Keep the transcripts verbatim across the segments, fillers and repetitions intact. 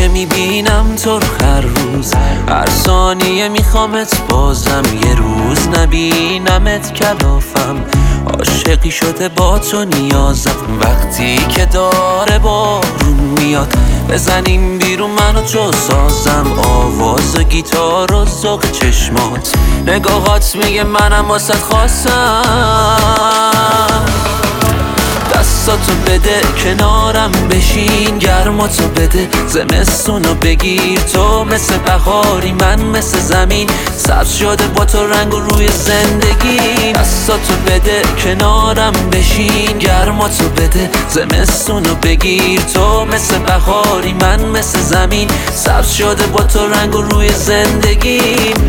که میبینم تو رو هر روز، هر ثانیه میخوامت بازم یه روز نبینمت کلافم. عاشقی شده با تو نیازم، وقتی که داره بارون میاد بزنیم بیرون من و تو سازم. آواز گیتار و ذوق چشمات، نگاهات میگه منم واسه خواستم. دستاتو بده کنارم بشین، گرماتو بده زمستونو بگیر. تو مثل بهاری من مثل زمین، سبز شده با تو رنگ و روی زندگی. دستاتو بده کنارم بشین، گرماتو بده زمستونو بگیر. تو مثل بهاری من مثل زمین، سبز شده با تو رنگ و روی زندگی.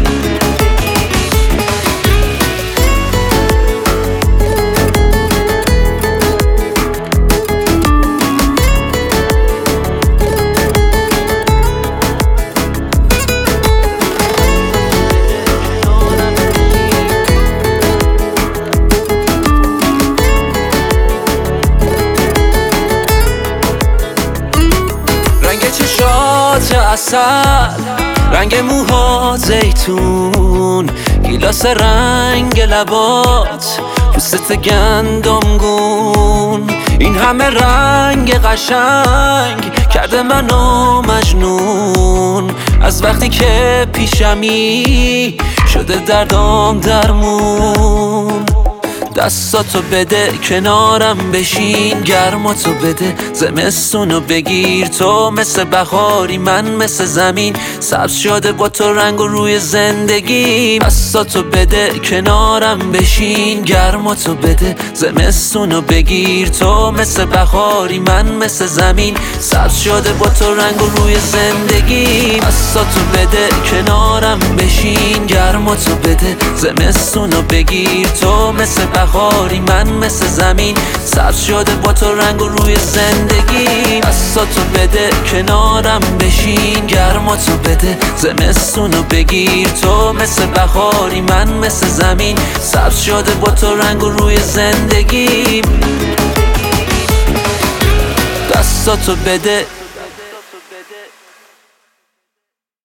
چشات عسل، رنگ موها زیتون، گیلاس رنگ لبات، پوستت گندمگون. این همه رنگ قشنگ کرده منو مجنون. از وقتی که پیشمی شده دردام درمون. دستاتو بده کنارم بشین، گرماتو بده زمستونو بگیر. تو مثل بهاری من مثل زمین، سبز شده با تو رنگ و روی زندگی. دستاتو بده کنارم بشین، گرماتو بده زمستونو بگیر. تو مثل بهاری من مثل زمین، سبز شده با تو رنگ و روی زندگی. دستاتو بده کنارم بشین، گرماتو بده زمستونو بگیر. تو مثل بهاری من مثل زمین، سبز شده با تو رنگ و روی زندگی. دستاتو بده کنارم بشین، گرماتو بده زمستونو بگیر. تو مثل بهاری من مثل زمین، سبز شده با تو رنگ و روی زندگی. دستاتو بده